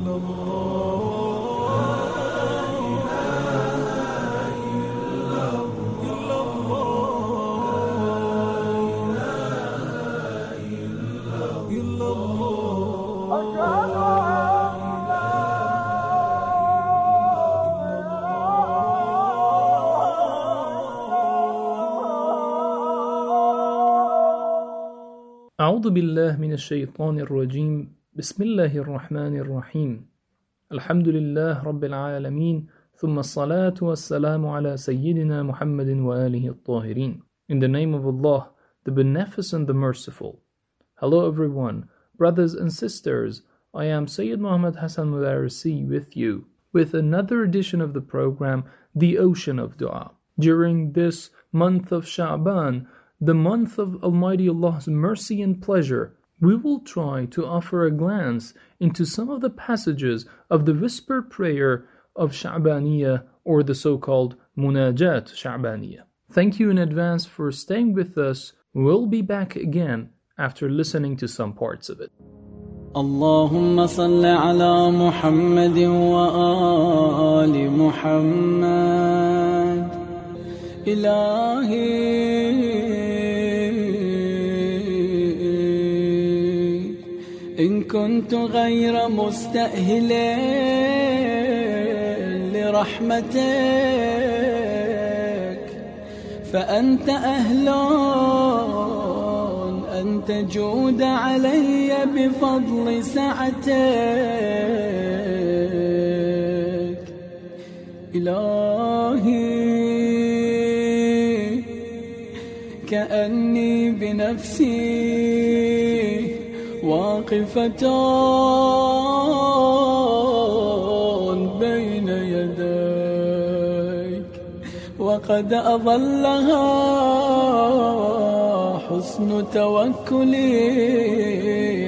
أعوذ بالله من الشيطان الرجيم بسم الله الرحمن الرحيم الحمد لله رب العالمين ثم الصلاة والسلام على سيدنا محمد وآله الطاهرين. In the name of Allah, the Beneficent, the Merciful. Hello everyone, brothers and sisters. I am Sayyid Muhammad Hassan Mudarisi with you with another edition of the program, The Ocean of Dua. During this month of Sha'ban, the month of Almighty Allah's mercy and pleasure, we will try to offer a glance into some of the passages of the whispered prayer of Sha'baniyah, or the so-called Munajat Sha'baniyah. Thank you in advance for staying with us. We'll be back again after listening to some parts of it. اللهم صل على محمد وآل محمد إلهي إن كنت غير مستأهل لرحمتك فأنت أهل أن تجود علي بفضل سعتك إلهي كأني بنفسي واقفة بين يديك وقد أظلها حسن توكلي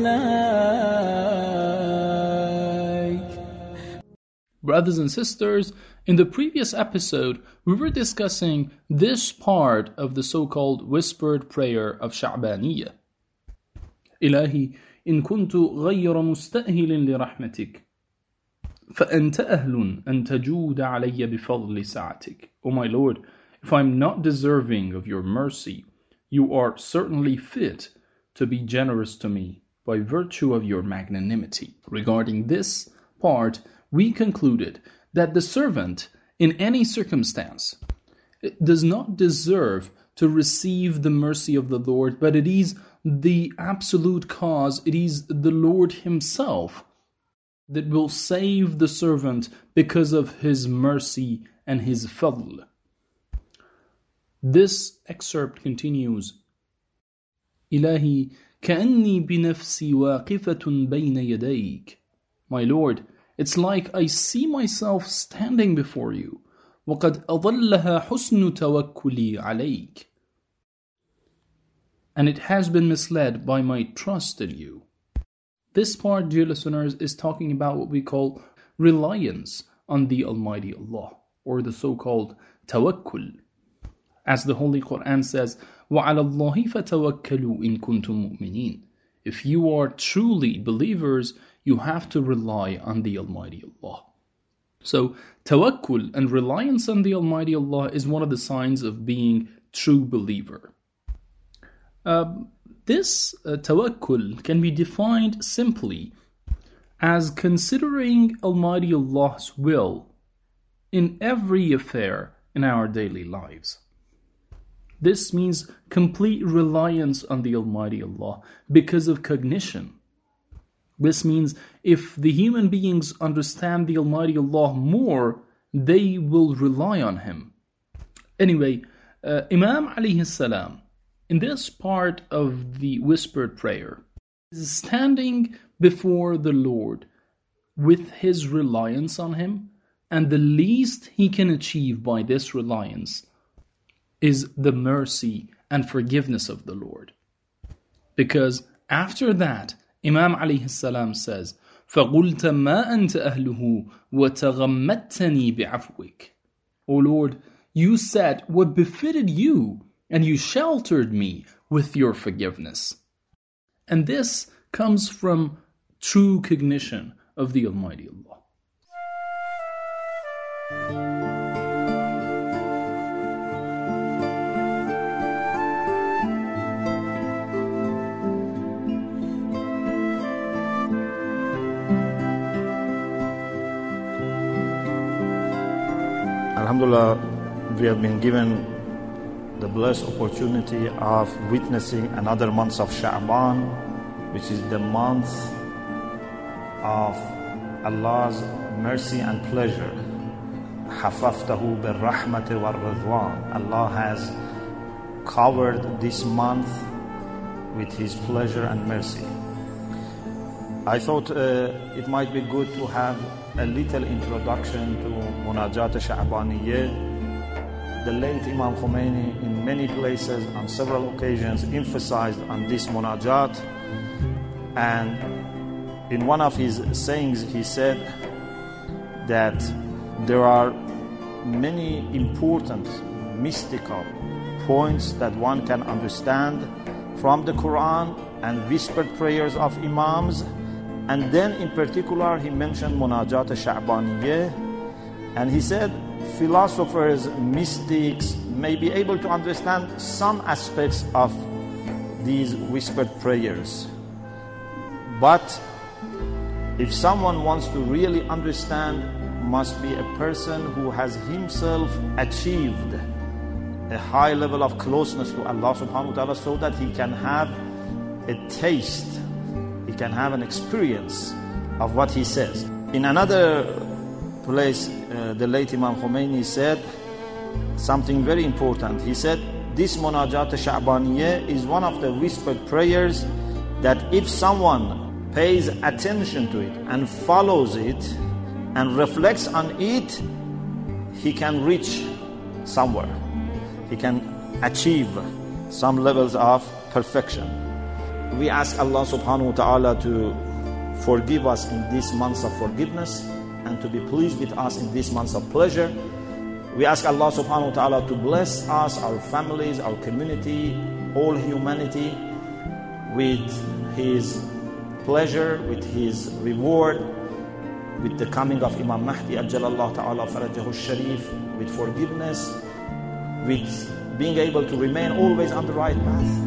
عليك. Brothers and sisters, in the previous episode, we were discussing this part of the so-called whispered prayer of Sha'baniyah. إلهي إن كنت غير مستأهل لرحمتك فأنت أهل أن تجود علي بفضل سعتك. O my Lord, if I'm not deserving of your mercy, you are certainly fit to be generous to me by virtue of your magnanimity. Regarding this part, we concluded that the servant, in any circumstance, does not deserve to receive the mercy of the Lord, but it is the absolute cause, it is the Lord Himself that will save the servant because of His mercy and His fadl. This excerpt continues, إلهي كأني بنفسي واقفة بين يديك. My Lord, it's like I see myself standing before you. وقد أظلها حسن توكلي عليك. And it has been misled by my trust in you. This part, dear listeners, is talking about what we call reliance on the Almighty Allah, or the so-called tawakkul. As the Holy Quran says, وَعَلَى اللَّهِ فَتَوَكَّلُوا إِن كُنتُم مُؤْمِنِينَ. If you are truly believers, you have to rely on the Almighty Allah. So, tawakkul and reliance on the Almighty Allah is one of the signs of being true believer. This tawakkul can be defined simply as considering Almighty Allah's will in every affair in our daily lives. This means complete reliance on the Almighty Allah because of cognition. This means if the human beings understand the Almighty Allah more, they will rely on Him. Anyway, Imam alayhi salam, in this part of the whispered prayer, is standing before the Lord with his reliance on Him, and the least he can achieve by this reliance is the mercy and forgiveness of the Lord. Because after that, Imam alayhi salam says, فَقُلْتَ مَا أَنْتَ أَهْلُهُ وَتَغَمَّتَّنِي بِعَفْوِكَ. O Lord, you said what befitted you, and you sheltered me with your forgiveness. And this comes from true cognition of the Almighty Allah. Alhamdulillah, we have been given the blessed opportunity of witnessing another month of Sha'ban, which is the month of Allah's mercy and pleasure. حَفَفْتَهُ بِالرَّحْمَةِ وَالرِّضْوَانِ. Allah has covered this month with His pleasure and mercy. I thought it might be good to have a little introduction to Munajat Sha'baniyah. The late Imam Khomeini in many places on several occasions emphasized on this Munajat, and in one of his sayings he said that there are many important mystical points that one can understand from the Quran and whispered prayers of Imams. And then in particular he mentioned Munajat Sha'baniyah, and he said philosophers, mystics may be able to understand some aspects of these whispered prayers. But if someone wants to really understand, must be a person who has himself achieved a high level of closeness to Allah subhanahu wa ta'ala, so that he can have a taste, he can have an experience of what he says. In another place, the late Imam Khomeini said something very important. He said, this Munajat Sha'baniyah is one of the whispered prayers that if someone pays attention to it and follows it and reflects on it, he can reach somewhere. He can achieve some levels of perfection. We ask Allah subhanahu wa ta'ala to forgive us in this month of forgiveness and to be pleased with us in this month of pleasure. We ask Allah subhanahu wa ta'ala to bless us, our families, our community, all humanity with His pleasure, with His reward, with the coming of Imam Mahdi Ajjalallahu ta'ala farajahu sharif, with forgiveness, with being able to remain always on the right path.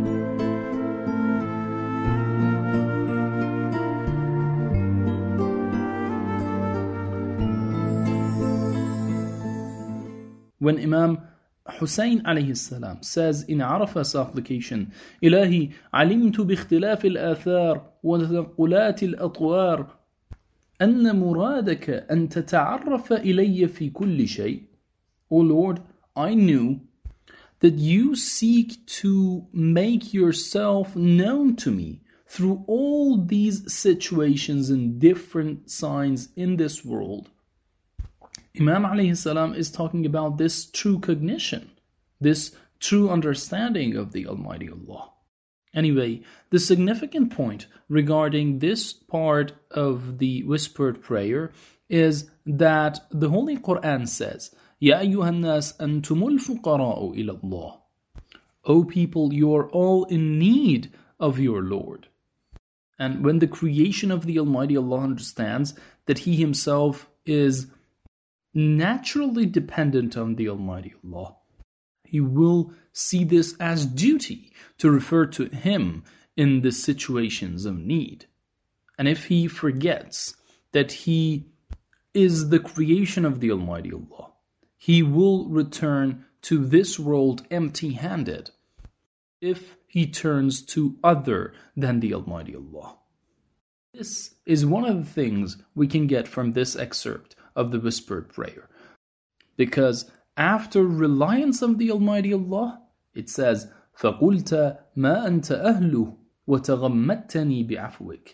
When Imam Hussein alayhi salam says in Arafah supplication, إلهي علمت باختلاف الآثار وتنقلات الأطوار أن مرادك أن تتعرف إلي في كل شيء. O Lord, I knew that you seek to make yourself known to me through all these situations and different signs in this world. Imam alayhi salam is talking about this true cognition, this true understanding of the Almighty Allah. Anyway, the significant point regarding this part of the whispered prayer is that the Holy Quran says, يَا أَيُّهَا النَّاسِ أَنْتُمُ الْفُقَرَاءُ إِلَى اللَّهِ. O people, you are all in need of your Lord. And when the creation of the Almighty Allah understands that He Himself is naturally dependent on the Almighty Allah, he will see this as duty to refer to Him in the situations of need. And if he forgets that he is the creation of the Almighty Allah, he will return to this world empty-handed if he turns to other than the Almighty Allah. This is one of the things we can get from this excerpt of the whispered prayer. Because after reliance on the Almighty Allah, it says, فَقُلْتَ مَا أَنْتَ أَهْلُهُ وَتَغَمَّتَّنِي بِعَفْوِكَ.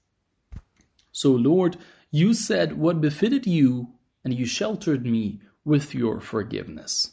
So Lord, you said what befitted you, and you sheltered me with your forgiveness.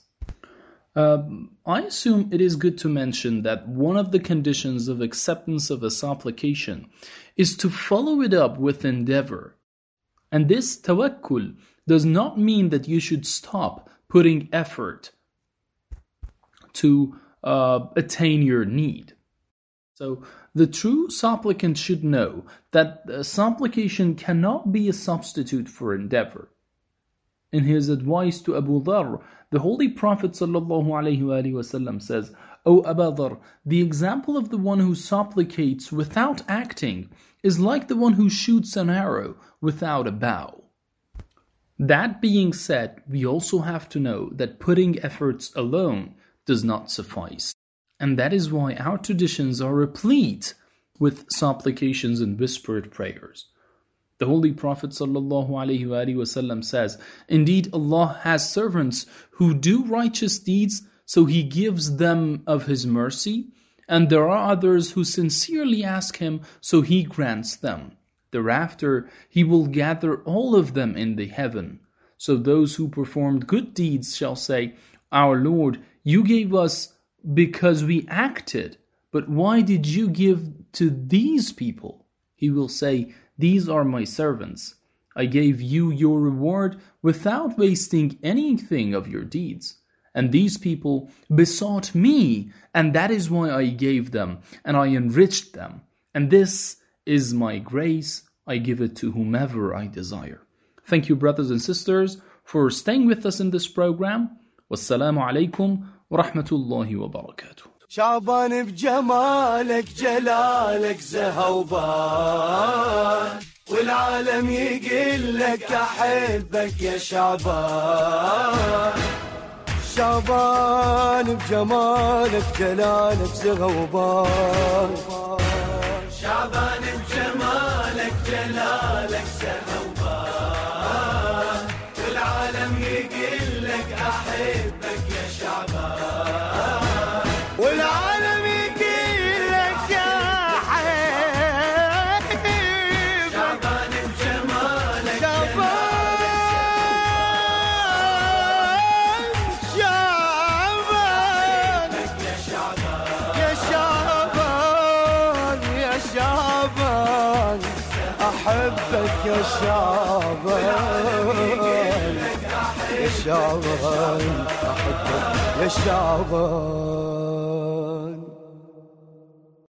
I assume it is good to mention that one of the conditions of acceptance of a supplication is to follow it up with endeavor. And this tawakkul does not mean that you should stop putting effort to attain your need. So the true supplicant should know that supplication cannot be a substitute for endeavor. In his advice to Abu Dharr, the Holy Prophet ﷺ says, O Abu Dharr, the example of the one who supplicates without acting is like the one who shoots an arrow without a bow. That being said, we also have to know that putting efforts alone does not suffice. And that is why our traditions are replete with supplications and whispered prayers. The Holy Prophet ﷺ says, Indeed, Allah has servants who do righteous deeds, so He gives them of His mercy, and there are others who sincerely ask Him, so He grants them. Thereafter, He will gather all of them in the heaven. So those who performed good deeds shall say, Our Lord, You gave us because we acted, but why did You give to these people? He will say, These are my servants. I gave you your reward without wasting anything of your deeds. And these people besought me, and that is why I gave them, and I enriched them. And this is my grace. I give it to whomever I desire. Thank you, brothers and sisters, for staying with us in this program. Wassalamu alaikum wa rahmatullahi wa barakatuh. شعبان بجمالك جلالك زهوبان والعالم يقول لك أحبك يا شعبان شعبان بجمالك جلالك زهوبان شعبان بجمالك جلالك زهوبان والعالم يقول لك أحبك يا شعبان والعالم يقول لك يا حبيب شعبان بجمالك شعبان يا شعبان يا شعبان يا شعبان أحبك يا شعبان يا شعبان أحبك يا شعبان